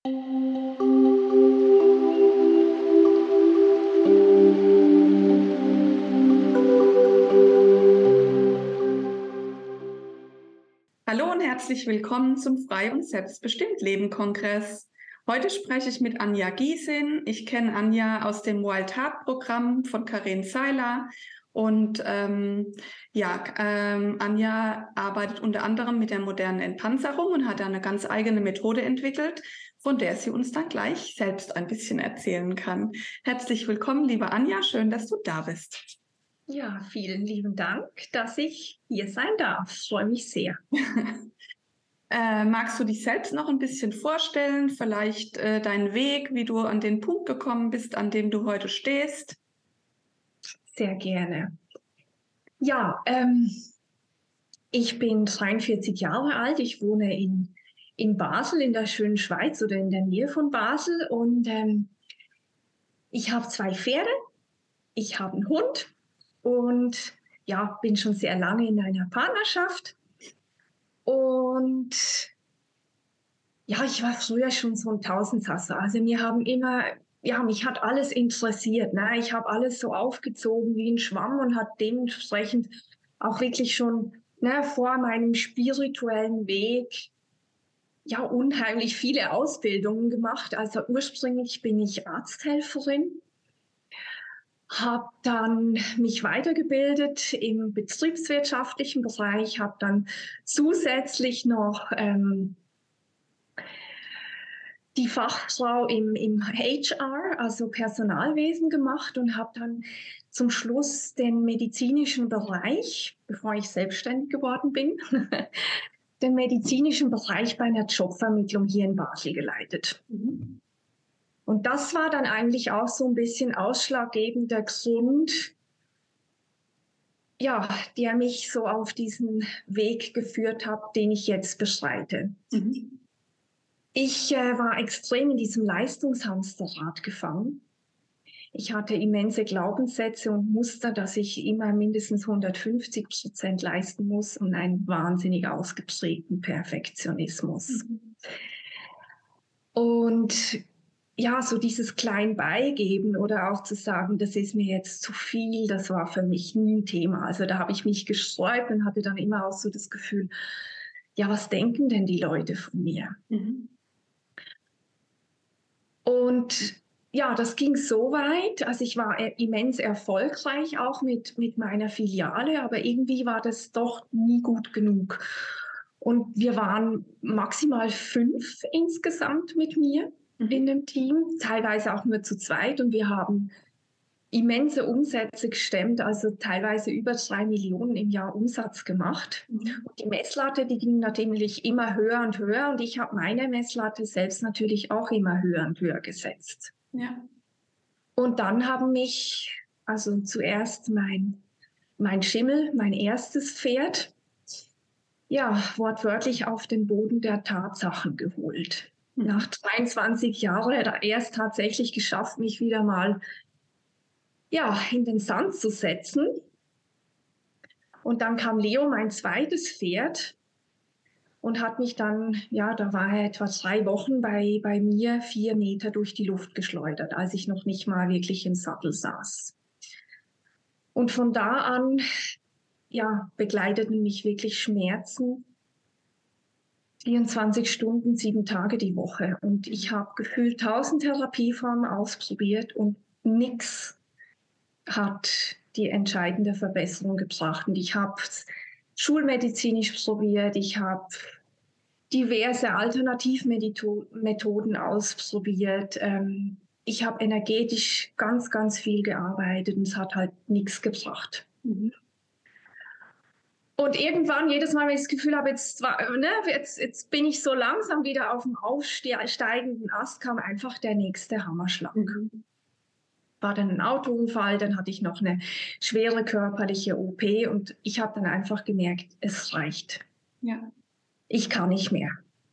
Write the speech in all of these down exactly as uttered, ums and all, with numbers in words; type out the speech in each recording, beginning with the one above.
Hallo und herzlich willkommen zum Frei und Selbstbestimmt Leben Kongress. Heute spreche ich mit Anja Giesing. Ich kenne Anja aus dem Wild Heart Programm von Karin Seiler. Und ähm, ja, ähm, Anja arbeitet unter anderem mit der modernen Entpanzerung und hat da eine ganz eigene Methode entwickelt, von der sie uns dann gleich selbst ein bisschen erzählen kann. Herzlich willkommen, liebe Anja. Schön, dass du da bist. Ja, vielen lieben Dank, dass ich hier sein darf. Ich freue mich sehr. Äh, magst du dich selbst noch ein bisschen vorstellen? Vielleicht äh, deinen Weg, wie du an den Punkt gekommen bist, an dem du heute stehst? Sehr gerne. Ja, ähm, ich bin dreiundvierzig Jahre alt. Ich wohne in, in Basel, in der schönen Schweiz oder in der Nähe von Basel. Und ähm, ich habe zwei Pferde, ich habe einen Hund und ja, bin schon sehr lange in einer Partnerschaft. Und ja, ich war früher schon so ein Tausendsasser. Also mir haben immer, ja, mich hat alles interessiert. Ne? Ich habe alles so aufgezogen wie ein Schwamm und hat dementsprechend auch wirklich schon ne, vor meinem spirituellen Weg ja unheimlich viele Ausbildungen gemacht. Also ursprünglich bin ich Arzthelferin, habe dann mich weitergebildet im betriebswirtschaftlichen Bereich, habe dann zusätzlich noch ähm, die Fachfrau im, im H R, also Personalwesen gemacht und habe dann zum Schluss den medizinischen Bereich, bevor ich selbstständig geworden bin, den medizinischen Bereich bei einer Jobvermittlung hier in Basel geleitet. Mhm. Und das war dann eigentlich auch so ein bisschen ausschlaggebender Grund, ja, der mich so auf diesen Weg geführt hat, den ich jetzt beschreite. Mhm. Ich äh, war extrem in diesem Leistungshamsterrad gefangen. Ich hatte immense Glaubenssätze und Muster, dass ich immer mindestens hundertfünfzig Prozent leisten muss und einen wahnsinnig ausgeprägten Perfektionismus. Mhm. Und ja, so dieses klein beigeben oder auch zu sagen, das ist mir jetzt zu viel, das war für mich nie ein Thema. Also da habe ich mich gesträubt und hatte dann immer auch so das Gefühl, ja, was denken denn die Leute von mir? Mhm. Und ja, das ging so weit. Also ich war immens erfolgreich auch mit, mit meiner Filiale, aber irgendwie war das doch nie gut genug. Und wir waren maximal fünf insgesamt mit mir mhm. in dem Team, teilweise auch nur zu zweit. Und wir haben immense Umsätze gestemmt, also teilweise über drei Millionen im Jahr Umsatz gemacht. Mhm. Und die Messlatte, die ging natürlich immer höher und höher und ich habe meine Messlatte selbst natürlich auch immer höher und höher gesetzt. Ja. Und dann haben mich, also zuerst mein, mein Schimmel, mein erstes Pferd, ja, wortwörtlich auf den Boden der Tatsachen geholt. Mhm. Nach dreiundzwanzig Jahren hat er erst tatsächlich geschafft, mich wieder mal ja, in den Sand zu setzen. Und dann kam Leo, mein zweites Pferd, und hat mich dann, ja, da war er etwa drei Wochen bei, bei mir vier Meter durch die Luft geschleudert, als ich noch nicht mal wirklich im Sattel saß. Und von da an, ja, begleiteten mich wirklich Schmerzen, vierundzwanzig Stunden, sieben Tage die Woche. Und ich habe gefühlt tausend Therapieformen ausprobiert und nichts hat die entscheidende Verbesserung gebracht. Und ich habe schulmedizinisch probiert, ich habe diverse Alternativmethoden ausprobiert. Ähm, ich habe energetisch ganz, ganz viel gearbeitet und es hat halt nichts gebracht. Mhm. Und irgendwann, jedes Mal, wenn ich das Gefühl habe, jetzt, ne, jetzt, jetzt bin ich so langsam wieder auf dem aufsteigenden Ast, kam einfach der nächste Hammerschlag. Mhm. War dann ein Autounfall, dann hatte ich noch eine schwere körperliche O P und ich habe dann einfach gemerkt, es reicht. Ja. Ich kann nicht mehr.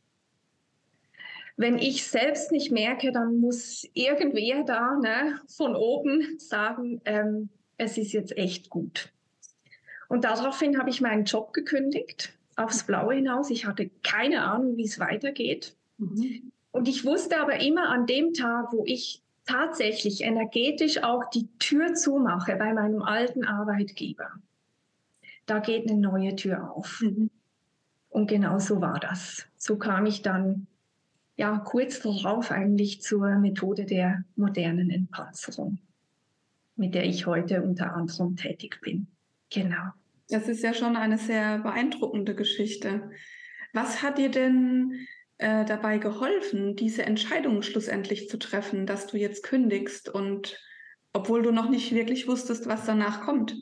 Wenn ich selbst nicht merke, dann muss irgendwer da ne, von oben sagen, ähm, es ist jetzt echt gut. Und daraufhin habe ich meinen Job gekündigt, aufs Blaue hinaus. Ich hatte keine Ahnung, wie es weitergeht. Mhm. Und ich wusste aber immer an dem Tag, wo ich tatsächlich energetisch auch die Tür zumache bei meinem alten Arbeitgeber, da geht eine neue Tür auf. Mhm. Und genau so war das. So kam ich dann ja kurz darauf eigentlich zur Methode der modernen Entpanzerung, mit der ich heute unter anderem tätig bin. Genau. Das ist ja schon eine sehr beeindruckende Geschichte. Was hat dir denn äh, dabei geholfen, diese Entscheidung schlussendlich zu treffen, dass du jetzt kündigst und obwohl du noch nicht wirklich wusstest, was danach kommt?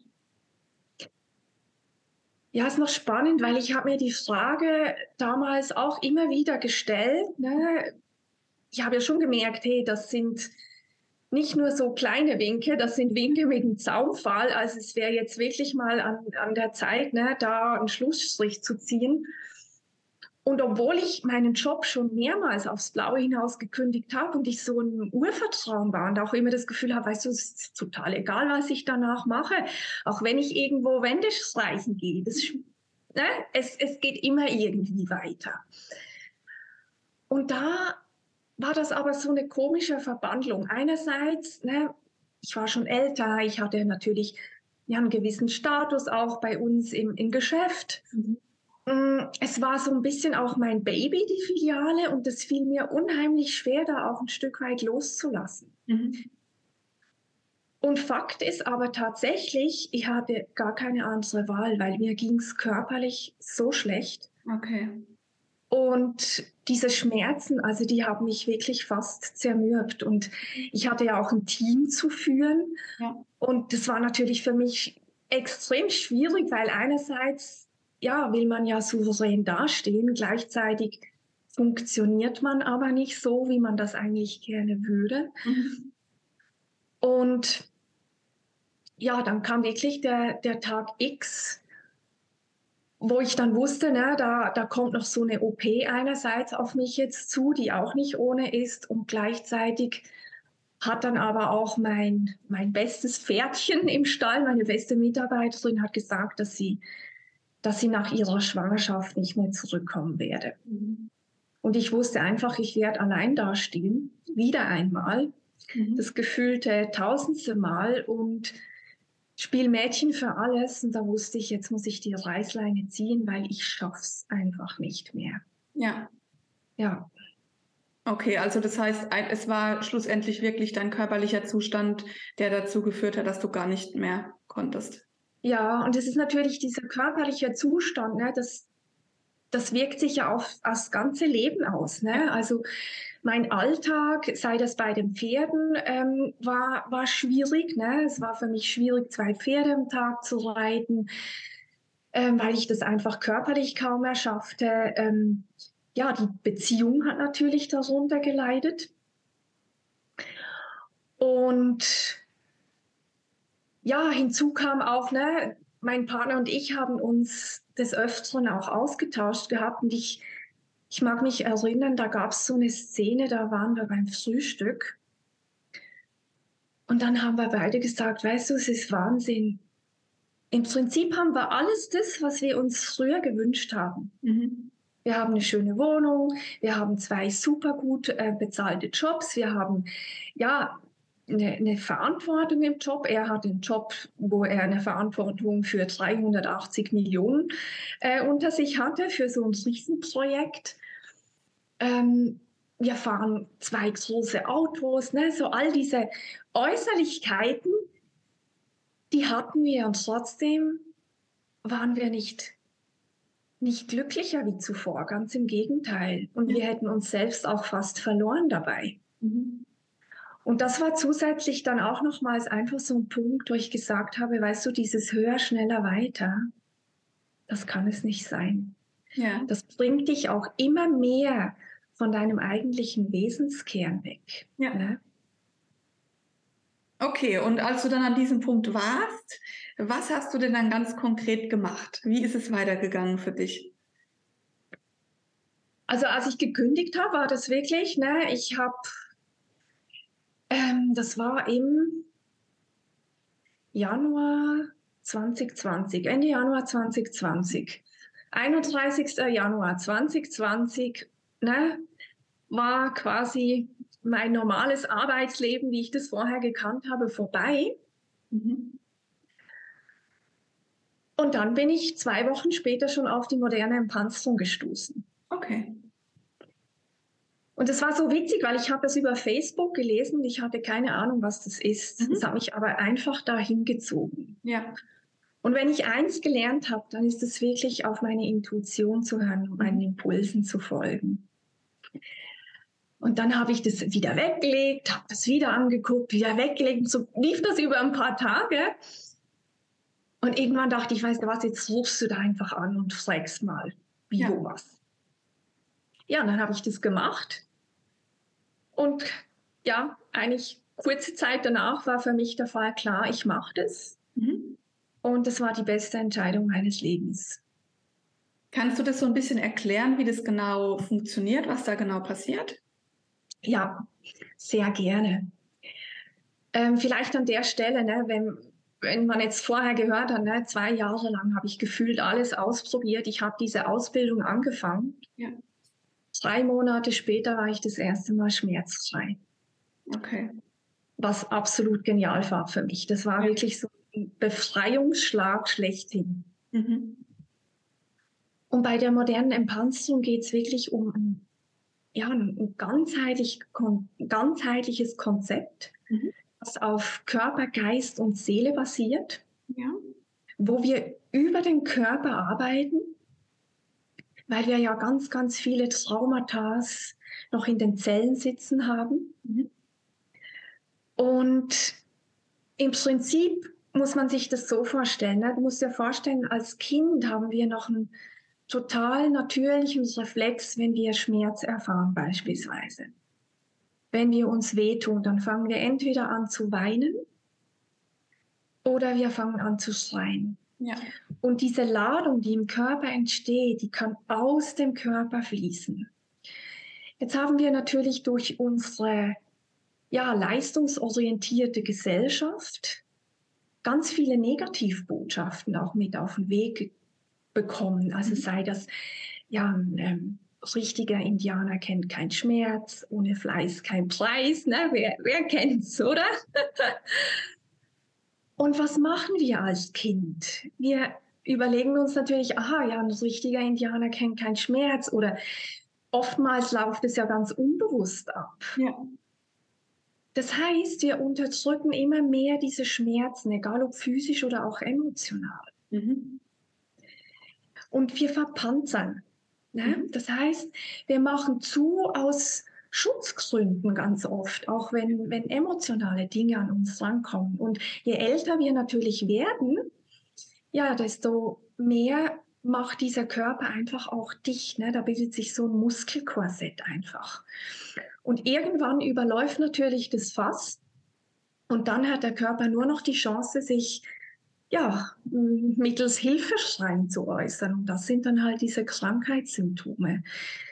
Ja, ist noch spannend, weil ich habe mir die Frage damals auch immer wieder gestellt. Ne? Ich habe ja schon gemerkt, hey, das sind nicht nur so kleine Winke, das sind Winke mit einem Zaunpfahl. Also es wäre jetzt wirklich mal an, an der Zeit, ne, da einen Schlussstrich zu ziehen. Und obwohl ich meinen Job schon mehrmals aufs Blaue hinaus gekündigt habe und ich so ein Urvertrauen war und auch immer das Gefühl habe, weißt du, es ist total egal, was ich danach mache, auch wenn ich irgendwo Wände streichen gehe, das, ne, es, es geht immer irgendwie weiter. Und da war das aber so eine komische Verbandlung. Einerseits, ne, ich war schon älter, ich hatte natürlich ja, einen gewissen Status auch bei uns im, im Geschäft. Mhm. Es war so ein bisschen auch mein Baby, die Filiale, und es fiel mir unheimlich schwer, da auch ein Stück weit loszulassen. Mhm. Und Fakt ist aber tatsächlich, ich hatte gar keine andere Wahl, weil mir ging es körperlich so schlecht. Okay. Und diese Schmerzen, also die haben mich wirklich fast zermürbt. Und ich hatte ja auch ein Team zu führen. Ja. Und das war natürlich für mich extrem schwierig, weil einerseits ja, will man ja souverän dastehen. Gleichzeitig funktioniert man aber nicht so, wie man das eigentlich gerne würde. Mhm. Und ja, dann kam wirklich der, der Tag X, wo ich dann wusste, ne, da, da kommt noch so eine O P einerseits auf mich jetzt zu, die auch nicht ohne ist. Und gleichzeitig hat dann aber auch mein, mein bestes Pferdchen im Stall, meine beste Mitarbeiterin, hat gesagt, dass sie dass sie nach ihrer Schwangerschaft nicht mehr zurückkommen werde. Mhm. Und ich wusste einfach, ich werde allein dastehen, wieder einmal, mhm. das gefühlte tausendste Mal und Spielmädchen für alles. Und da wusste ich, jetzt muss ich die Reißleine ziehen, weil ich schaff's einfach nicht mehr. Ja. Ja. Okay, also das heißt, es war schlussendlich wirklich dein körperlicher Zustand, der dazu geführt hat, dass du gar nicht mehr konntest. Ja, und es ist natürlich dieser körperliche Zustand, ne, das, das wirkt sich ja auf, auf das ganze Leben aus. Ne? Ja. Also mein Alltag, sei das bei den Pferden, ähm, war, war schwierig. Ne? Es war für mich schwierig, zwei Pferde am Tag zu reiten, ähm, weil ich das einfach körperlich kaum mehr schaffte. Ähm, ja, die Beziehung hat natürlich darunter geleidet. Und ja, hinzu kam auch, ne, mein Partner und ich haben uns des Öfteren auch ausgetauscht gehabt. Und ich, ich mag mich erinnern, da gab es so eine Szene, da waren wir beim Frühstück. Und dann haben wir beide gesagt, weißt du, es ist Wahnsinn. Im Prinzip haben wir alles das, was wir uns früher gewünscht haben. Mhm. Wir haben eine schöne Wohnung, wir haben zwei super gut äh, bezahlte Jobs, wir haben, ja, Eine, eine Verantwortung im Job. Er hat einen Job, wo er eine Verantwortung für dreihundertachtzig Millionen äh, unter sich hatte, für so ein Riesenprojekt. Ähm, wir fahren zwei große Autos, ne? So all diese Äußerlichkeiten, die hatten wir und trotzdem waren wir nicht, nicht glücklicher wie zuvor, ganz im Gegenteil. Und wir hätten uns selbst auch fast verloren dabei. Mhm. Und das war zusätzlich dann auch nochmals einfach so ein Punkt, wo ich gesagt habe, weißt du, dieses höher, schneller, weiter, das kann es nicht sein. Ja. Das bringt dich auch immer mehr von deinem eigentlichen Wesenskern weg. Ja. Ne? Okay, und als du dann an diesem Punkt warst, was hast du denn dann ganz konkret gemacht? Wie ist es weitergegangen für dich? Also als ich gekündigt habe, war das wirklich, ne, ich habe Ähm, das war im Januar zwanzig zwanzig, Ende Januar zwanzig zwanzig. einunddreißigster Januar zwanzig zwanzig, ne, war quasi mein normales Arbeitsleben, wie ich das vorher gekannt habe, vorbei. Mhm. Und dann bin ich zwei Wochen später schon auf die moderne Entpanzung gestoßen. Okay. Und das war so witzig, weil ich habe das über Facebook gelesen und ich hatte keine Ahnung, was das ist. Mhm. Das hat mich aber einfach dahin gezogen. Ja. Und wenn ich eins gelernt habe, dann ist es wirklich, auf meine Intuition zu hören und meinen Impulsen zu folgen. Und dann habe ich das wieder weggelegt, habe das wieder angeguckt, wieder weggelegt. Und so lief das über ein paar Tage. Und irgendwann dachte ich, weißt du was, jetzt rufst du da einfach an und fragst mal, wie, Ja. wo, was. Ja, und dann habe ich das gemacht. Und ja, eigentlich kurze Zeit danach war für mich der Fall klar, ich mache das. Mhm. Und das war die beste Entscheidung meines Lebens. Kannst du das so ein bisschen erklären, wie das genau funktioniert, was da genau passiert? Ja, sehr gerne. Ähm, vielleicht an der Stelle, ne, wenn, wenn man jetzt vorher gehört hat, ne, zwei Jahre lang habe ich gefühlt alles ausprobiert. Ich habe diese Ausbildung angefangen. Ja. Drei Monate später war ich das erste Mal schmerzfrei. Okay. Was absolut genial war für mich. Das war Ja. wirklich so ein Befreiungsschlag schlechthin. Mhm. Und bei der modernen Entpanzung geht es wirklich um ein, ja, ein ganzheitlich, ganzheitliches Konzept, Mhm. das auf Körper, Geist und Seele basiert, Ja. wo wir über den Körper arbeiten, weil wir ja ganz, ganz viele Traumata noch in den Zellen sitzen haben. Mhm. Und im Prinzip muss man sich das so vorstellen. Ne? Du musst dir vorstellen, als Kind haben wir noch einen total natürlichen Reflex, wenn wir Schmerz erfahren beispielsweise. Wenn wir uns wehtun, dann fangen wir entweder an zu weinen oder wir fangen an zu schreien. Ja. Und diese Ladung, die im Körper entsteht, die kann aus dem Körper fließen. Jetzt haben wir natürlich durch unsere ja, leistungsorientierte Gesellschaft ganz viele Negativbotschaften auch mit auf den Weg bekommen. Also sei das, ja, ein ähm, richtiger Indianer kennt keinen Schmerz, ohne Fleiß kein Preis. Ne? Wer, wer kennt's, oder? Und was machen wir als Kind? Wir überlegen uns natürlich, aha, ja, ein richtiger Indianer kennt keinen Schmerz. Oder oftmals läuft es ja ganz unbewusst ab. Ja. Das heißt, wir unterdrücken immer mehr diese Schmerzen, egal ob physisch oder auch emotional. Mhm. Und wir verpanzern. Ne? Mhm. Das heißt, wir machen zu aus Schutzgründen ganz oft, auch wenn, wenn emotionale Dinge an uns rankommen. Und je älter wir natürlich werden, ja, desto mehr macht dieser Körper einfach auch dicht. Ne? Da bildet sich so ein Muskelkorsett einfach. Und irgendwann überläuft natürlich das Fass und dann hat der Körper nur noch die Chance, sich ja, mittels Hilfeschreien zu äußern. Und das sind dann halt diese Krankheitssymptome,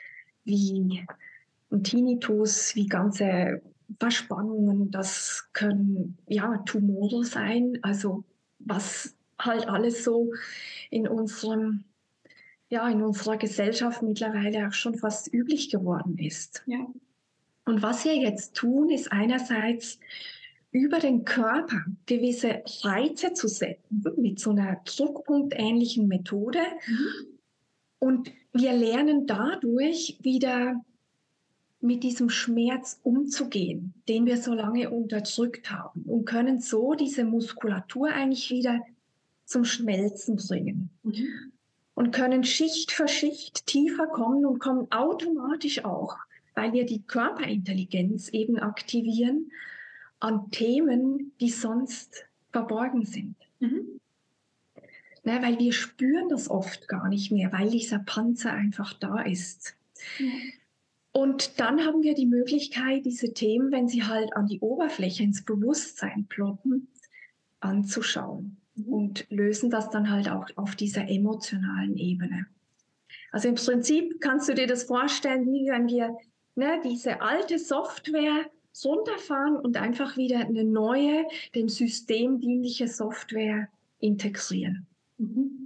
wie ein Tinnitus, wie ganze Verspannungen. Das können ja Tumore sein, also was halt alles so in unserem ja, in unserer Gesellschaft mittlerweile auch schon fast üblich geworden ist. Ja. Und was wir jetzt tun, ist einerseits über den Körper gewisse Reize zu setzen mit so einer druckpunktähnlichen Methode. Mhm. Und wir lernen dadurch wieder mit diesem Schmerz umzugehen, den wir so lange unterdrückt haben, und können so diese Muskulatur eigentlich wieder zum Schmelzen bringen. Mhm. Und können Schicht für Schicht tiefer kommen und kommen automatisch auch, weil wir die Körperintelligenz eben aktivieren, an Themen, die sonst verborgen sind. Mhm. Ne, weil wir spüren das oft gar nicht mehr, weil dieser Panzer einfach da ist. Ja. Und dann haben wir die Möglichkeit, diese Themen, wenn sie halt an die Oberfläche, ins Bewusstsein ploppen, anzuschauen. Mhm. Und lösen das dann halt auch auf dieser emotionalen Ebene. Also im Prinzip kannst du dir das vorstellen, wie wenn wir ne, diese alte Software runterfahren und einfach wieder eine neue, dem System dienliche Software integrieren. Mhm.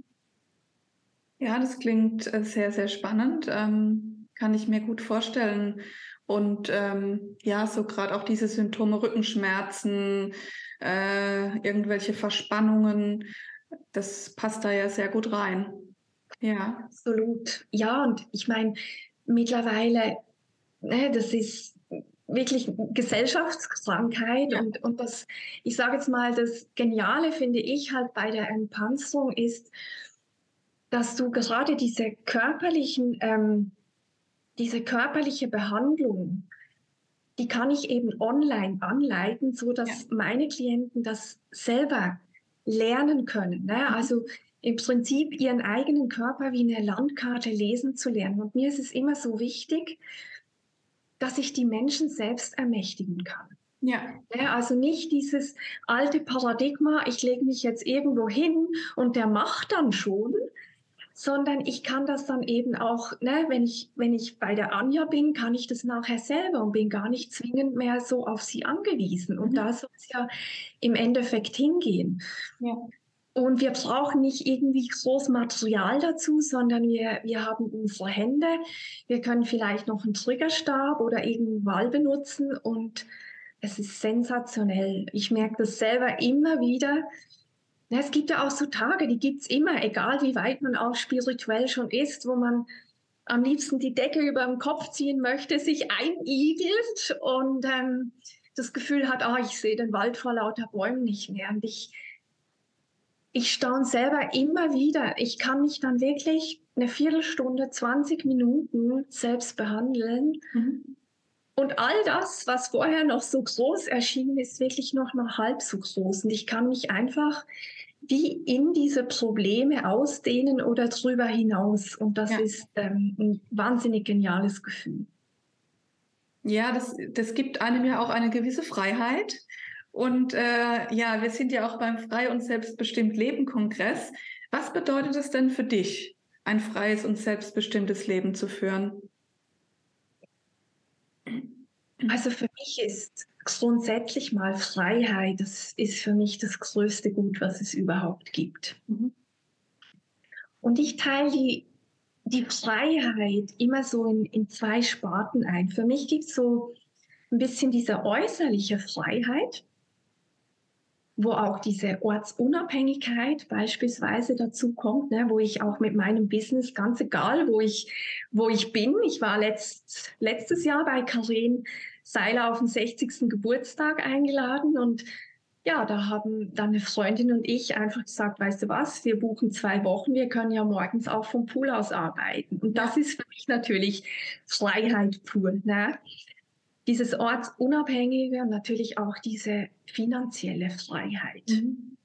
Ja, das klingt äh, sehr, sehr spannend. Ähm, kann ich mir gut vorstellen. Und ähm, ja, so gerade auch diese Symptome, Rückenschmerzen, äh, irgendwelche Verspannungen, das passt da ja sehr gut rein. Ja, Absolut. Ja, und ich meine, mittlerweile, ne, das ist wirklich Gesellschaftskrankheit ja, und, und das, ich sage jetzt mal, das Geniale finde ich halt bei der Entpanzung ist, dass du gerade diese körperlichen, ähm, diese körperliche Behandlung, die kann ich eben online anleiten, so ja. dass meine Klienten das selber lernen können. Ne? Mhm. Also im Prinzip ihren eigenen Körper wie eine Landkarte lesen zu lernen. Und mir ist es immer so wichtig, dass ich die Menschen selbst ermächtigen kann. Ja. Ja, also nicht dieses alte Paradigma, ich lege mich jetzt irgendwo hin und der macht dann schon, sondern ich kann das dann eben auch, ne, wenn ich, wenn ich bei der Anja bin, kann ich das nachher selber und bin gar nicht zwingend mehr so auf sie angewiesen. Und Mhm. da soll es ja im Endeffekt hingehen. Ja. Und wir brauchen nicht irgendwie groß Material dazu, sondern wir, wir haben unsere Hände. Wir können vielleicht noch einen Triggerstab oder irgendeinen Ball benutzen und es ist sensationell. Ich merke das selber immer wieder. Ja, es gibt ja auch so Tage, die gibt es immer, egal wie weit man auch spirituell schon ist, wo man am liebsten die Decke über dem Kopf ziehen möchte, sich einigelt und ähm, das Gefühl hat, oh, ich sehe den Wald vor lauter Bäumen nicht mehr. Und ich, ich staune selber immer wieder. Ich kann mich dann wirklich eine Viertelstunde, zwanzig Minuten selbst behandeln. Mhm. Und all das, was vorher noch so groß erschienen ist, wirklich noch mal halb so groß. Und ich kann mich einfach wie in diese Probleme ausdehnen oder drüber hinaus. Und das Ja. ist ähm, ein wahnsinnig geniales Gefühl. Ja, das, das gibt einem ja auch eine gewisse Freiheit. Und äh, ja, wir sind ja auch beim Frei- und Selbstbestimmt Leben-Kongress. Was bedeutet es denn für dich, ein freies und selbstbestimmtes Leben zu führen? Also für mich ist grundsätzlich mal Freiheit, das ist für mich das größte Gut, was es überhaupt gibt. Mhm. Und ich teile die, die Freiheit immer so in, in zwei Sparten ein. Für mich gibt es so ein bisschen diese äußerliche Freiheit, wo auch diese Ortsunabhängigkeit beispielsweise dazu kommt, ne, wo ich auch mit meinem Business, ganz egal, wo ich, wo ich bin, ich war letzt, letztes Jahr bei Karen Seiler auf den sechzigsten Geburtstag eingeladen und ja, da haben dann eine Freundin und ich einfach gesagt, weißt du was, wir buchen zwei Wochen, wir können ja morgens auch vom Pool aus arbeiten. Und das Ja. ist für mich natürlich Freiheit pur. Ne? Dieses Ortsunabhängige und natürlich auch diese finanzielle Freiheit. Mhm.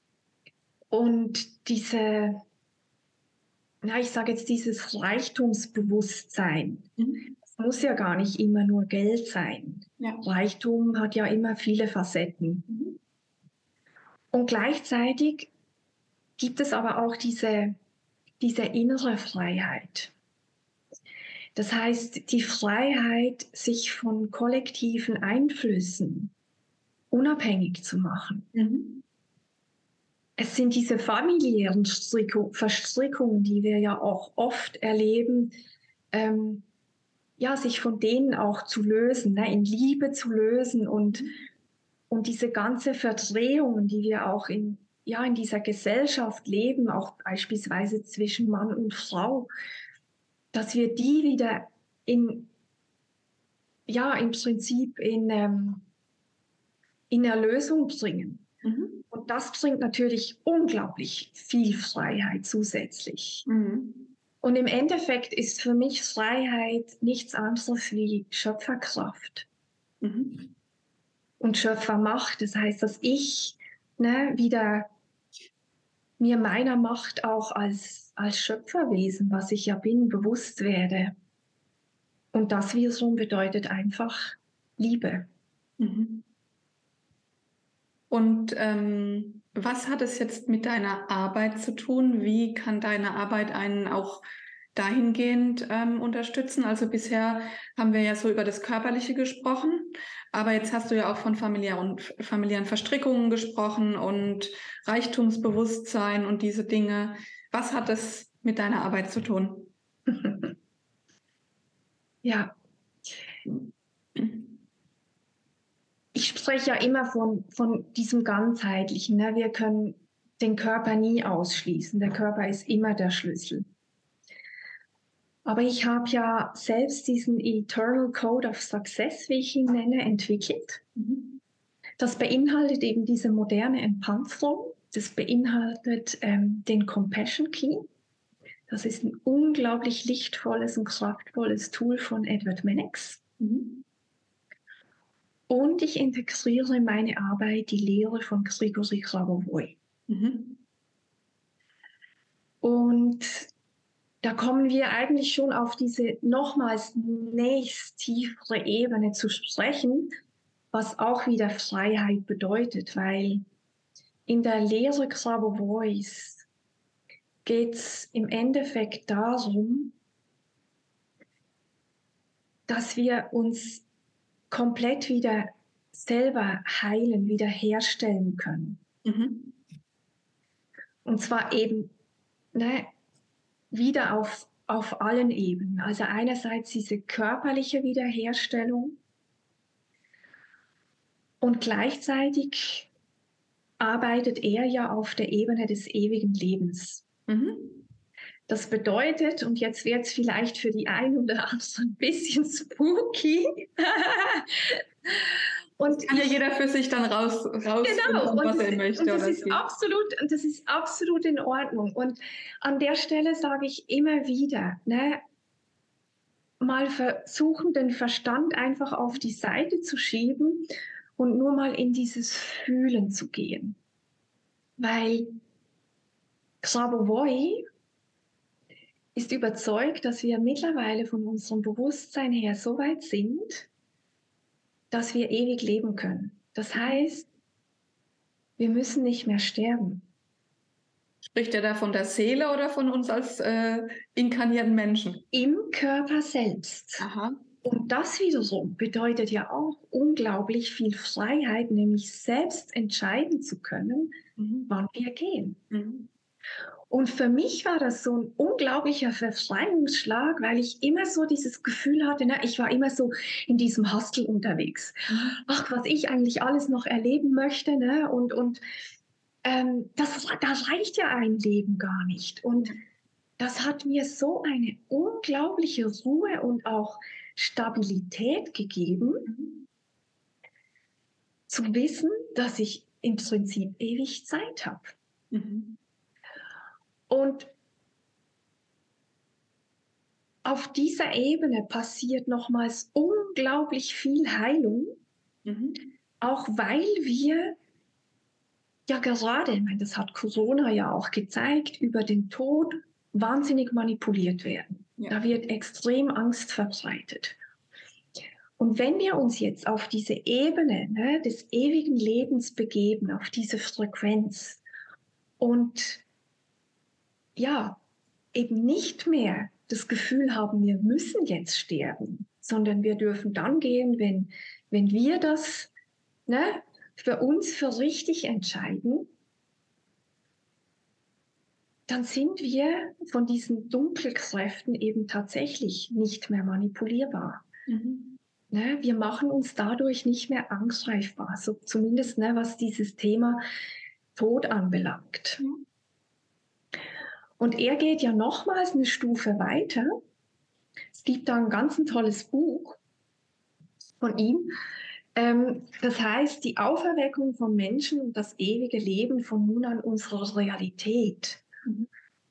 Und diese, na, ich sage jetzt dieses Reichtumsbewusstsein. Mhm. Es muss ja gar nicht immer nur Geld sein. Ja. Reichtum hat ja immer viele Facetten. Mhm. Und gleichzeitig gibt es aber auch diese, diese innere Freiheit. Das heißt, die Freiheit, sich von kollektiven Einflüssen unabhängig zu machen. Mhm. Es sind diese familiären Verstrickungen, die wir ja auch oft erleben, ähm, ja, sich von denen auch zu lösen, ne, in Liebe zu lösen und, und diese ganze Verdrehungen, die wir auch in, ja, in dieser Gesellschaft leben, auch beispielsweise zwischen Mann und Frau, dass wir die wieder in, ja, im Prinzip in, ähm, in Erlösung bringen. Mhm. Und das bringt natürlich unglaublich viel Freiheit zusätzlich. Mhm. Und im Endeffekt ist für mich Freiheit nichts anderes wie Schöpferkraft Mhm. und Schöpfermacht. Das heißt, dass ich ne, wieder mir meiner Macht auch als, als Schöpferwesen, was ich ja bin, bewusst werde. Und das wiederum bedeutet einfach Liebe. Mhm. Und ähm, was hat es jetzt mit deiner Arbeit zu tun? Wie kann deine Arbeit einen auch dahingehend ähm, unterstützen? Also bisher haben wir ja so über das Körperliche gesprochen, aber jetzt hast du ja auch von familiär und familiären Verstrickungen gesprochen und Reichtumsbewusstsein und diese Dinge. Was hat es mit deiner Arbeit zu tun? Ja, Ich spreche ja immer von, von diesem Ganzheitlichen. Ne? Wir können den Körper nie ausschließen. Der Körper ist immer der Schlüssel. Aber ich habe ja selbst diesen Eternal Code of Success, wie ich ihn nenne, entwickelt. Das beinhaltet eben diese moderne Entpanzerung. Das beinhaltet ähm, den Compassion Key. Das ist ein unglaublich lichtvolles und kraftvolles Tool von Edward Mennex. Mhm. Und ich integriere in meine Arbeit die Lehre von Grigori Grabovoi. Mhm. Und da kommen wir eigentlich schon auf diese nochmals nächst tiefere Ebene zu sprechen, was auch wieder Freiheit bedeutet, weil in der Lehre Grabovois geht es im Endeffekt darum, dass wir uns komplett wieder selber heilen, wieder herstellen können. Mhm. Und zwar eben ne, wieder auf, auf allen Ebenen. Also einerseits diese körperliche Wiederherstellung und gleichzeitig arbeitet er ja auf der Ebene des ewigen Lebens. Mhm. Das bedeutet, und jetzt wird es vielleicht für die einen oder anderen ein bisschen spooky. Und kann ja jeder für sich dann raus, rausfinden, genau, und was das, er möchte. Und das, oder ist absolut, und das ist absolut in Ordnung. Und an der Stelle sage ich immer wieder, ne, mal versuchen, den Verstand einfach auf die Seite zu schieben und nur mal in dieses Fühlen zu gehen. Weil Grabovoi ist überzeugt, dass wir mittlerweile von unserem Bewusstsein her so weit sind, dass wir ewig leben können. Das heißt, wir müssen nicht mehr sterben. Spricht er da von der Seele oder von uns als äh, inkarnierten Menschen? Im Körper selbst. Aha. Und das wiederum bedeutet ja auch unglaublich viel Freiheit, nämlich selbst entscheiden zu können, mhm. wann wir gehen. Mhm. Und für mich war das so ein unglaublicher Befreiungsschlag, weil ich immer so dieses Gefühl hatte, ne, ich war immer so in diesem Hustle unterwegs. Mhm. Ach, was ich eigentlich alles noch erleben möchte, ne? Und, und ähm, das, da reicht ja ein Leben gar nicht. Und das hat mir so eine unglaubliche Ruhe und auch Stabilität gegeben, mhm. zu wissen, dass ich im Prinzip ewig Zeit habe. Mhm. Und auf dieser Ebene passiert nochmals unglaublich viel Heilung, mhm. auch weil wir ja gerade, ich meine, das hat Corona ja auch gezeigt, über den Tod wahnsinnig manipuliert werden. Ja. Da wird extrem Angst verbreitet. Und wenn wir uns jetzt auf diese Ebene ne, des ewigen Lebens begeben, auf diese Frequenz und ja, eben nicht mehr das Gefühl haben, wir müssen jetzt sterben, sondern wir dürfen dann gehen, wenn, wenn wir das ne, für uns für richtig entscheiden, dann sind wir von diesen Dunkelkräften eben tatsächlich nicht mehr manipulierbar. Mhm. Ne, wir machen uns dadurch nicht mehr angreifbar, so zumindest ne, was dieses Thema Tod anbelangt. Mhm. Und er geht ja nochmals eine Stufe weiter. Es gibt da ein ganz ein tolles Buch von ihm. Ähm, das heißt, die Auferweckung von Menschen und das ewige Leben von nun an unserer Realität. Mhm.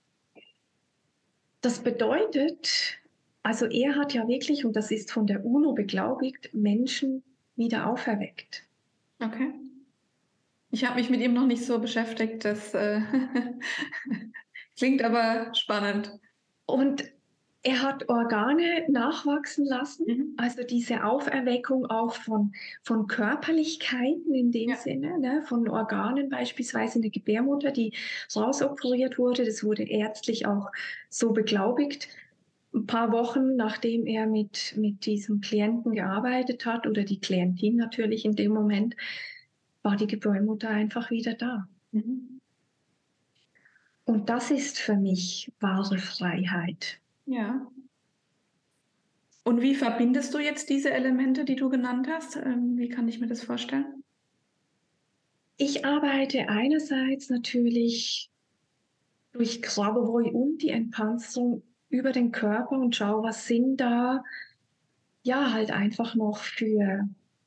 Das bedeutet, also er hat ja wirklich, und das ist von der UNO beglaubigt, Menschen wieder auferweckt. Okay. Ich habe mich mit ihm noch nicht so beschäftigt. Das äh, klingt aber spannend. Und er hat Organe nachwachsen lassen, mhm. also diese Auferweckung auch von, von Körperlichkeiten in dem ja. Sinne, ne, von Organen, beispielsweise eine Gebärmutter, die rausoperiert wurde. Das wurde ärztlich auch so beglaubigt. Ein paar Wochen, nachdem er mit, mit diesem Klienten gearbeitet hat, oder die Klientin natürlich in dem Moment, war die Gebärmutter einfach wieder da. Mhm. Und das ist für mich wahre Freiheit. Ja. Und wie verbindest du jetzt diese Elemente, die du genannt hast? Ähm, wie kann ich mir das vorstellen? Ich arbeite einerseits natürlich durch Grabovoi und die Entpanzerung über den Körper und schaue, was sind da ja halt einfach noch für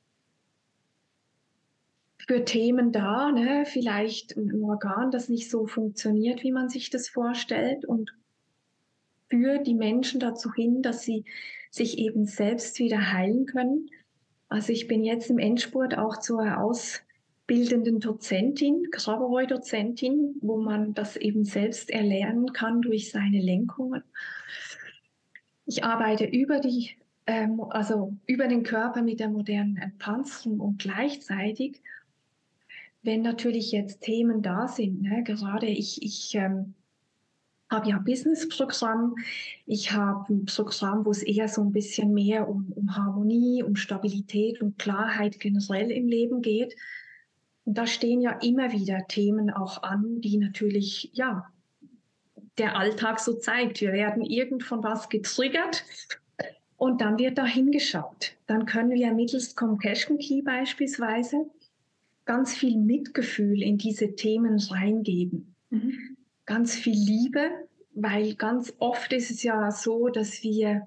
für Themen da, ne? Vielleicht ein Organ, das nicht so funktioniert, wie man sich das vorstellt, und führe die Menschen dazu hin, dass sie sich eben selbst wieder heilen können. Also ich bin jetzt im Endspurt auch zur ausbildenden Dozentin, Grabovoi-Dozentin, wo man das eben selbst erlernen kann durch seine Lenkungen. Ich arbeite über die, ähm, also über den Körper mit der modernen Entpanzerung, und gleichzeitig, wenn natürlich jetzt Themen da sind, ne, gerade ich, ich ähm, habe ja Business-Programm, ich habe ein Programm, wo es eher so ein bisschen mehr um, um Harmonie, um Stabilität und Klarheit generell im Leben geht. Und da stehen ja immer wieder Themen auch an, die natürlich, ja, der Alltag so zeigt. Wir werden irgend von was getriggert und dann wird da hingeschaut. Dann können wir mittels Compassion Key beispielsweise ganz viel Mitgefühl in diese Themen reingeben. Mhm. Ganz viel Liebe, weil ganz oft ist es ja so, dass wir,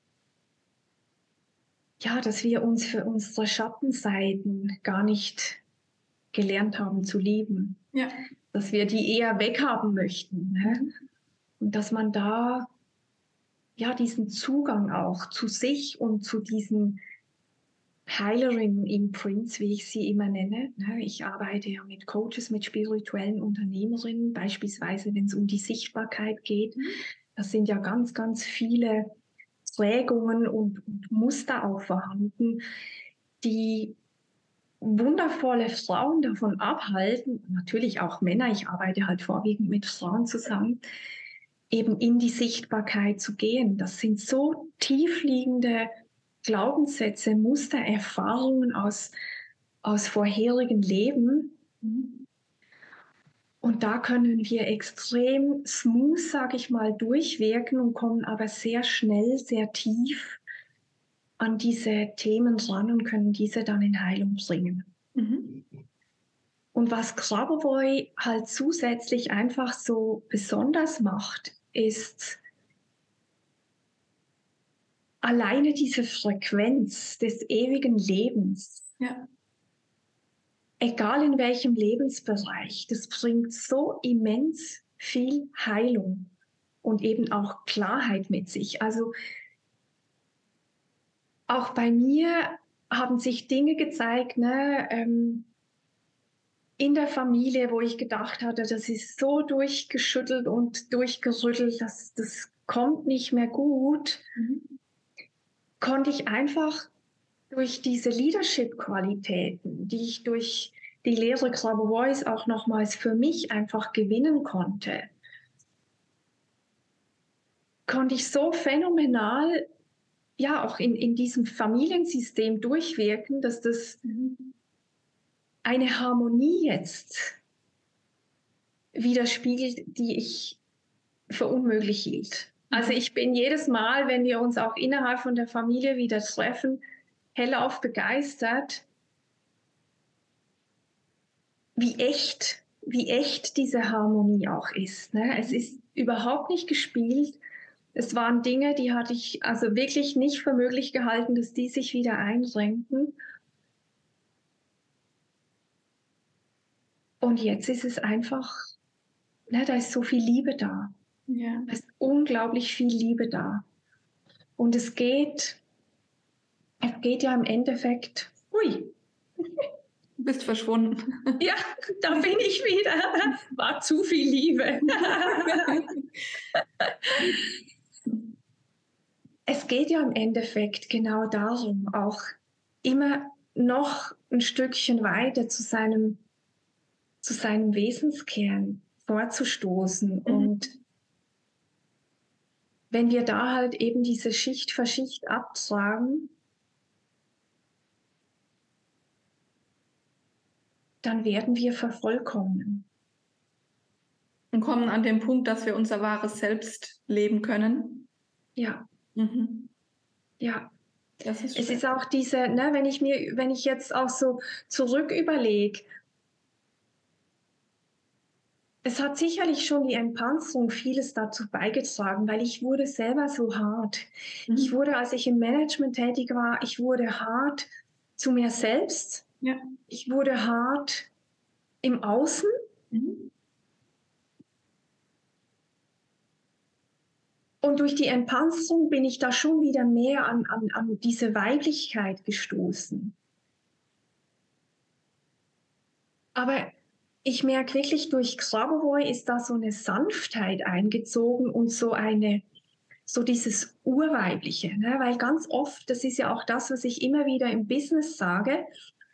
ja, dass wir uns für unsere Schattenseiten gar nicht gelernt haben zu lieben. Ja. Dass wir die eher weghaben möchten. Ne? Und dass man da ja diesen Zugang auch zu sich und zu diesen Heilerin-Imprints, wie ich sie immer nenne. Ich arbeite ja mit Coaches, mit spirituellen Unternehmerinnen, beispielsweise wenn es um die Sichtbarkeit geht. Das sind ja ganz, ganz viele Prägungen und, und Muster auch vorhanden, die wundervolle Frauen davon abhalten, natürlich auch Männer, ich arbeite halt vorwiegend mit Frauen zusammen, eben in die Sichtbarkeit zu gehen. Das sind so tiefliegende Glaubenssätze, Muster, Erfahrungen aus, aus vorherigen Leben. Und da können wir extrem smooth, sage ich mal, durchwirken und kommen aber sehr schnell, sehr tief an diese Themen ran und können diese dann in Heilung bringen. Mhm. Und was Grabovoi halt zusätzlich einfach so besonders macht, ist alleine diese Frequenz des ewigen Lebens. Ja. Egal in welchem Lebensbereich, das bringt so immens viel Heilung und eben auch Klarheit mit sich. Also auch bei mir haben sich Dinge gezeigt, ne, ähm, in der Familie, wo ich gedacht hatte, das ist so durchgeschüttelt und durchgerüttelt, dass das kommt nicht mehr gut, mhm. konnte ich einfach durch diese Leadership-Qualitäten, die ich durch die Lehre Grabovois auch nochmals für mich einfach gewinnen konnte, konnte ich so phänomenal, ja, auch in, in diesem Familiensystem durchwirken, dass das eine Harmonie jetzt widerspiegelt, die ich für unmöglich hielt. Also ich bin jedes Mal, wenn wir uns auch innerhalb von der Familie wieder treffen, hellauf begeistert, wie echt, wie echt diese Harmonie auch ist. Ne? Es ist überhaupt nicht gespielt. Es waren Dinge, die hatte ich also wirklich nicht für möglich gehalten, dass die sich wieder einrenken. Und jetzt ist es einfach, ne, da ist so viel Liebe da. Ja. Da ist unglaublich viel Liebe da. Und es geht, es geht ja im Endeffekt, ui, du bist verschwunden. Ja, da bin ich wieder. War zu viel Liebe. Es geht ja im Endeffekt genau darum, auch immer noch ein Stückchen weiter zu seinem, zu seinem Wesenskern vorzustoßen. Mhm. Und wenn wir da halt eben diese Schicht für Schicht abtragen, dann werden wir vervollkommnen. Und kommen an den Punkt, dass wir unser wahres Selbst leben können. Ja. Mhm. ja. Das ist Es schön. ist auch diese, ne, wenn ich mir, wenn ich jetzt auch so zurück überlege, es hat sicherlich schon die Entpanzung vieles dazu beigetragen, weil ich wurde selber so hart. Ich Mhm. wurde, als ich im Management tätig war, ich wurde hart zu mir selbst. Ja. Ich wurde hart im Außen. Mhm. Und durch die Entpanzung bin ich da schon wieder mehr an, an, an diese Weiblichkeit gestoßen. Aber ich merke wirklich, durch Grabovoi ist da so eine Sanftheit eingezogen und so eine, so dieses Urweibliche, ne? Weil ganz oft, das ist ja auch das, was ich immer wieder im Business sage,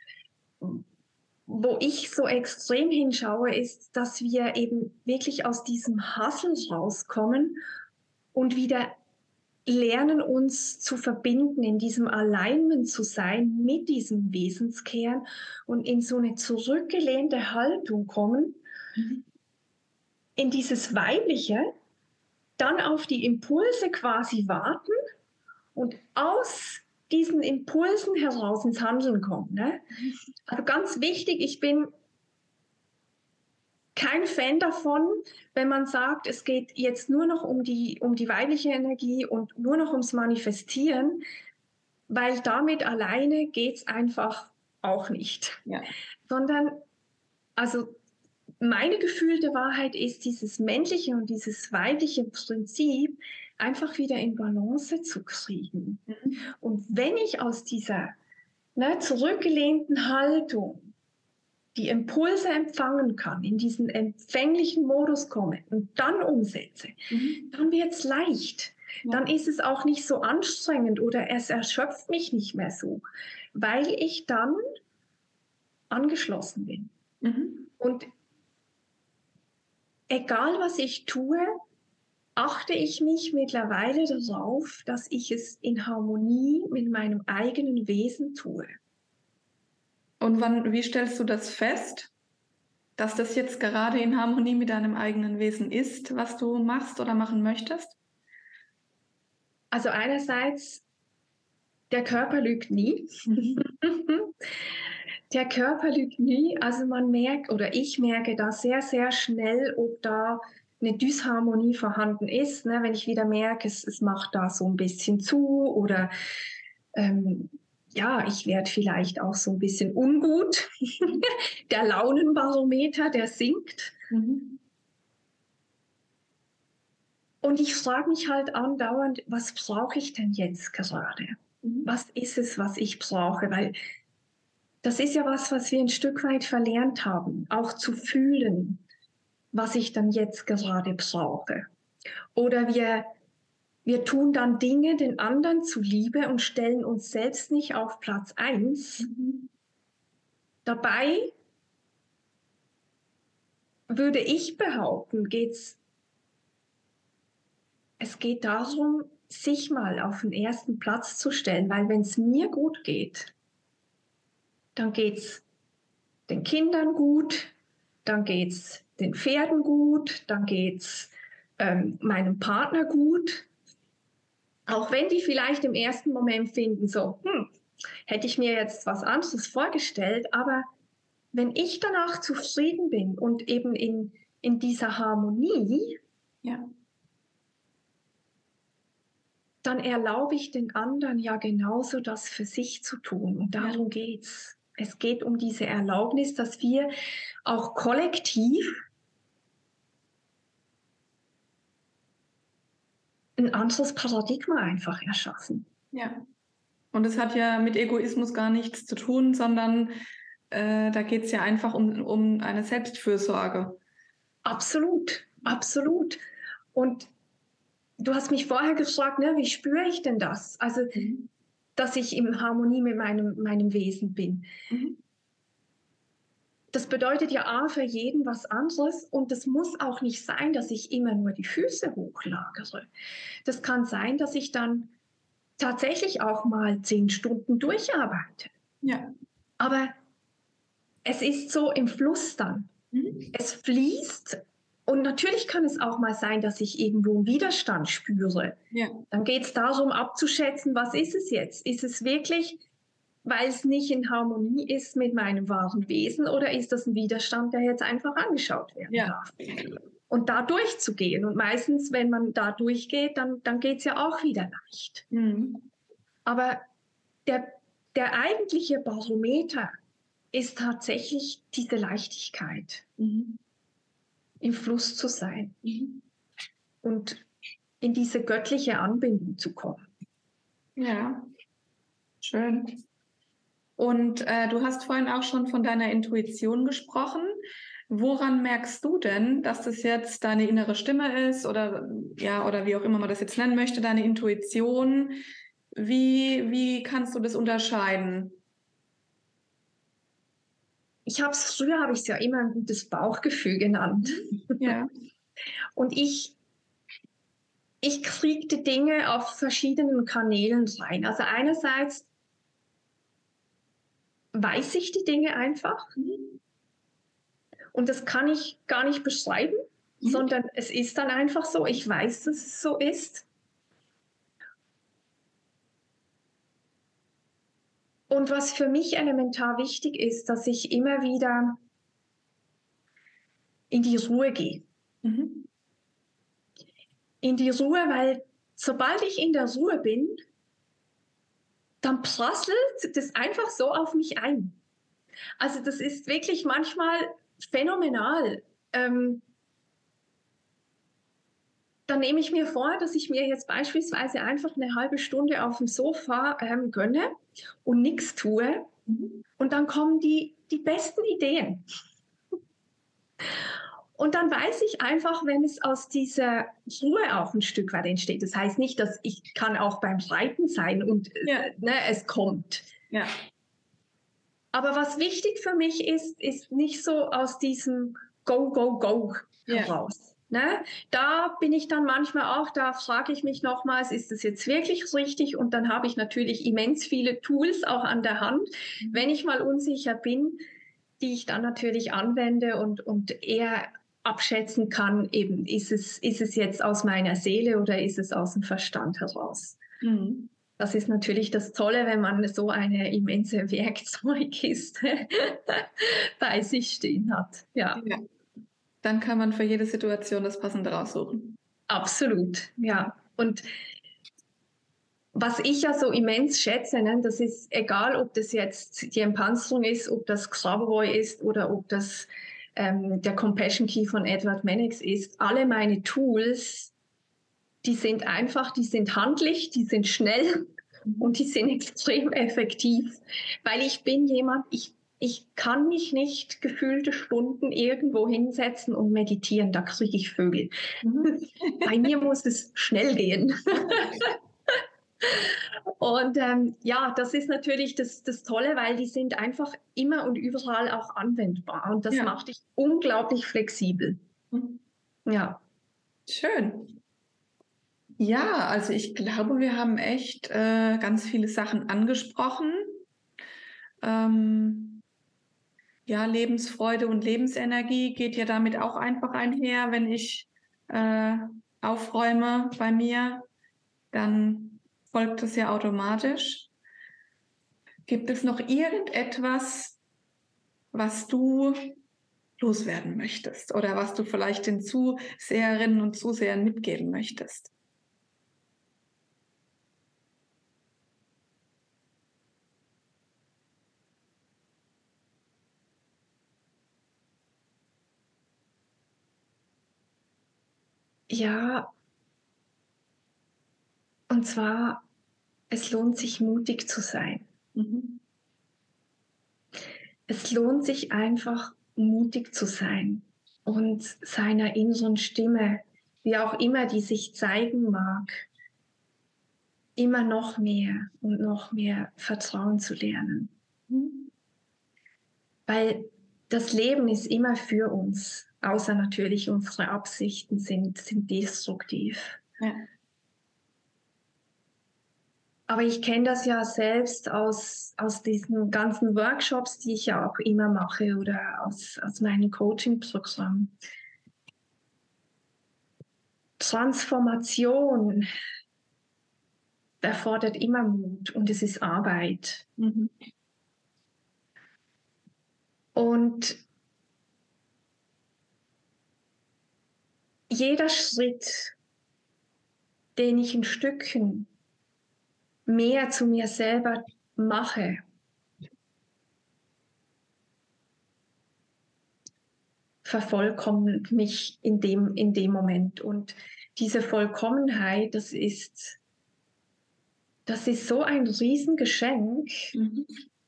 wo ich so extrem hinschaue, ist, dass wir eben wirklich aus diesem Hustle rauskommen und wieder lernen, uns zu verbinden, in diesem Alignment zu sein mit diesem Wesenskern und in so eine zurückgelehnte Haltung kommen, Mhm. in dieses Weibliche, dann auf die Impulse quasi warten und aus diesen Impulsen heraus ins Handeln kommen. Ne? Also ganz wichtig, ich bin kein Fan davon, wenn man sagt, es geht jetzt nur noch um die, um die weibliche Energie und nur noch ums Manifestieren, weil damit alleine geht es einfach auch nicht. Ja. Sondern, also meine gefühlte Wahrheit ist, dieses männliche und dieses weibliche Prinzip einfach wieder in Balance zu kriegen. Mhm. Und wenn ich aus dieser, ne, zurückgelehnten Haltung die Impulse empfangen kann, in diesen empfänglichen Modus komme und dann umsetze, Mhm. dann wird es leicht. Ja. Dann ist es auch nicht so anstrengend oder es erschöpft mich nicht mehr so, weil ich dann angeschlossen bin. Mhm. Und egal was ich tue, achte ich mich mittlerweile darauf, dass ich es in Harmonie mit meinem eigenen Wesen tue. Und wann, wie stellst du das fest, dass das jetzt gerade in Harmonie mit deinem eigenen Wesen ist, was du machst oder machen möchtest? Also einerseits, der Körper lügt nie. Mhm. Der Körper lügt nie. Also man merkt, oder ich merke da sehr, sehr schnell, ob da eine Dysharmonie vorhanden ist. Ne? Wenn ich wieder merke, es, es macht da so ein bisschen zu oder ähm, ja, ich werde vielleicht auch so ein bisschen ungut. Der Launenbarometer, der sinkt. Mhm. Und ich frage mich halt andauernd, was brauche ich denn jetzt gerade? Mhm. Was ist es, was ich brauche? Weil das ist ja was, was wir ein Stück weit verlernt haben, auch zu fühlen, was ich dann jetzt gerade brauche. Oder wir, wir tun dann Dinge den anderen zuliebe und stellen uns selbst nicht auf Platz eins. Mhm. Dabei würde ich behaupten, geht's, es geht darum, sich mal auf den ersten Platz zu stellen, weil wenn es mir gut geht, dann geht es den Kindern gut, dann geht es den Pferden gut, dann geht es ähm, meinem Partner gut. Auch wenn die vielleicht im ersten Moment finden, so, hm, hätte ich mir jetzt was anderes vorgestellt, aber wenn ich danach zufrieden bin und eben in, in dieser Harmonie, Ja. dann erlaube ich den anderen ja genauso das für sich zu tun. Und Ja. darum geht's. Es geht um diese Erlaubnis, dass wir auch kollektiv ein anderes Paradigma einfach erschaffen. Ja. Und es hat ja mit Egoismus gar nichts zu tun, sondern äh, da geht es ja einfach um, um eine Selbstfürsorge. Absolut, absolut. Und du hast mich vorher gefragt, ne, wie spüre ich denn das? Also, Mhm. dass ich in Harmonie mit meinem, meinem Wesen bin. Mhm. Das bedeutet ja A, für jeden was anderes und es muss auch nicht sein, dass ich immer nur die Füße hochlagere. Das kann sein, dass ich dann tatsächlich auch mal zehn Stunden durcharbeite. Ja. Aber es ist so im Fluss dann. Mhm. Es fließt Und natürlich kann es auch mal sein, dass ich irgendwo einen Widerstand spüre. Ja. Dann geht es darum, abzuschätzen, was ist es jetzt? Ist es wirklich, weil es nicht in Harmonie ist mit meinem wahren Wesen, oder ist das ein Widerstand, der jetzt einfach angeschaut werden Ja. darf? Und da durchzugehen. Und meistens, wenn man da durchgeht, dann, dann geht es ja auch wieder leicht. Mhm. Aber der, der eigentliche Barometer ist tatsächlich diese Leichtigkeit, Mhm. im Fluss zu sein, Mhm. und in diese göttliche Anbindung zu kommen. Ja, schön. Und äh, du hast vorhin auch schon von deiner Intuition gesprochen. Woran merkst du denn, dass das jetzt deine innere Stimme ist oder ja, oder wie auch immer man das jetzt nennen möchte, deine Intuition? Wie, wie kannst du das unterscheiden? Ich habe es früher habe ich es ja immer ein gutes Bauchgefühl genannt. Ja. Und ich ich kriegte Dinge auf verschiedenen Kanälen rein. Also einerseits weiß ich die Dinge einfach, und das kann ich gar nicht beschreiben, Mhm. sondern es ist dann einfach so. Ich weiß, dass es so ist. Und was für mich elementar wichtig ist, dass ich immer wieder in die Ruhe gehe. Mhm. In die Ruhe, weil sobald ich in der Ruhe bin, dann prasselt das einfach so auf mich ein. Also das ist wirklich manchmal phänomenal. Ähm, dann nehme ich mir vor, dass ich mir jetzt beispielsweise einfach eine halbe Stunde auf dem Sofa ähm, gönne und nichts tue. Mhm. Und dann kommen die, die besten Ideen. Und dann weiß ich einfach, wenn es aus dieser Ruhe auch ein Stück weit entsteht. Das heißt nicht, dass ich kann auch beim Reiten sein und Ja. äh, ne, es kommt. Ja. Aber was wichtig für mich ist, ist nicht so aus diesem Go, Go, Go Ja. heraus. Ne? Da bin ich dann manchmal auch, da frage ich mich nochmals, ist das jetzt wirklich richtig? Und dann habe ich natürlich immens viele Tools auch an der Hand, Mhm. wenn ich mal unsicher bin, die ich dann natürlich anwende und, und eher abschätzen kann, eben, ist es, ist es jetzt aus meiner Seele oder ist es aus dem Verstand heraus? Mhm. Das ist natürlich das Tolle, wenn man so eine immense Werkzeugkiste bei sich stehen hat. Ja, Ja. Dann kann man für jede Situation das Passende raussuchen. absolut. Ja. Und was ich ja so immens schätze, ne, das ist egal, ob das jetzt die Entpanzerung ist, ob das Grabovoi ist oder ob das ähm, der Compassion Key von Edward Mannix ist. Alle meine Tools, die sind einfach, die sind handlich, die sind schnell und die sind extrem effektiv, weil ich bin jemand, ich, ich kann mich nicht gefühlte Stunden irgendwo hinsetzen und meditieren, da kriege ich Vögel. Mhm. Bei mir muss es schnell gehen. Und ähm, ja, das ist natürlich das, das Tolle, weil die sind einfach immer und überall auch anwendbar. Und das Ja. macht dich unglaublich flexibel. Mhm. Ja. Schön. Ja, also ich glaube, wir haben echt äh, ganz viele Sachen angesprochen. Ähm, ja, Lebensfreude und Lebensenergie geht ja damit auch einfach einher. Wenn ich äh, aufräume bei mir, dann folgt das ja automatisch. Gibt es noch irgendetwas, was du loswerden möchtest oder was du vielleicht den Zuseherinnen und Zusehern mitgeben möchtest? Ja, und zwar, es lohnt sich, mutig zu sein. Mhm. Es lohnt sich einfach, mutig zu sein und seiner inneren Stimme, wie auch immer die sich zeigen mag, immer noch mehr und noch mehr Vertrauen zu lernen. Mhm. Weil das Leben ist immer für uns, außer natürlich unsere Absichten sind, sind destruktiv. Ja. Aber ich kenne das ja selbst aus, aus diesen ganzen Workshops, die ich ja auch immer mache oder aus, aus meinem Coaching-Programm. Transformation erfordert immer Mut und es ist Arbeit. Mhm. Und jeder Schritt, den ich ein Stückchen mehr zu mir selber mache, vervollkommnet mich in dem, in dem Moment. Und diese Vollkommenheit, das ist, das ist so ein Riesengeschenk. Mhm.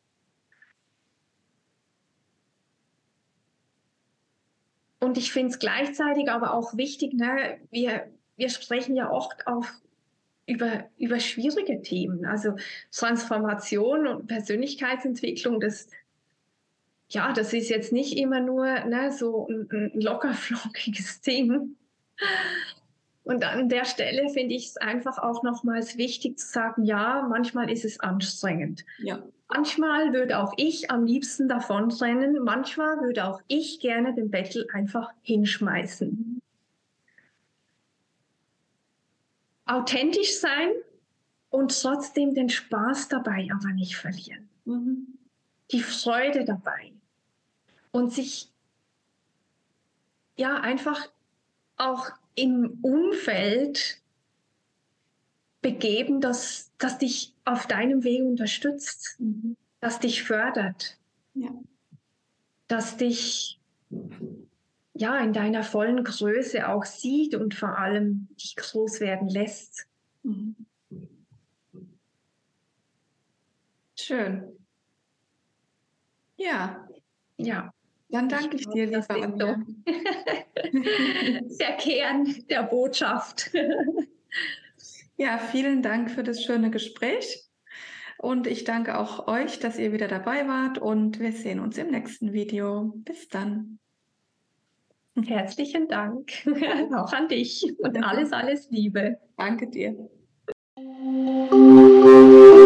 Und ich finde es gleichzeitig aber auch wichtig, ne, wir, wir sprechen ja oft auf, über, über schwierige Themen, also Transformation und Persönlichkeitsentwicklung, das, ja, das ist jetzt nicht immer nur ne, so ein, ein lockerflockiges Ding. Und an der Stelle finde ich es einfach auch nochmals wichtig zu sagen, ja, manchmal ist es anstrengend. Ja. Manchmal würde auch ich am liebsten davonrennen, manchmal würde auch ich gerne den Bettel einfach hinschmeißen. Authentisch sein und trotzdem den Spaß dabei aber nicht verlieren. Mhm. Die Freude dabei. Und sich ja einfach auch im Umfeld begeben, das, das dich auf deinem Weg unterstützt, Mhm. das dich fördert, Ja. das dich ja in deiner vollen Größe auch sieht und vor allem dich groß werden lässt. Mhm. Schön. Ja. Ja. Dann danke ich, ich dir, glaube, liebe Anja. So der Kern der Botschaft. Ja, vielen Dank für das schöne Gespräch. Und ich danke auch euch, dass ihr wieder dabei wart. Und wir sehen uns im nächsten Video. Bis dann. Herzlichen Dank auch an dich und alles, alles Liebe. Danke dir.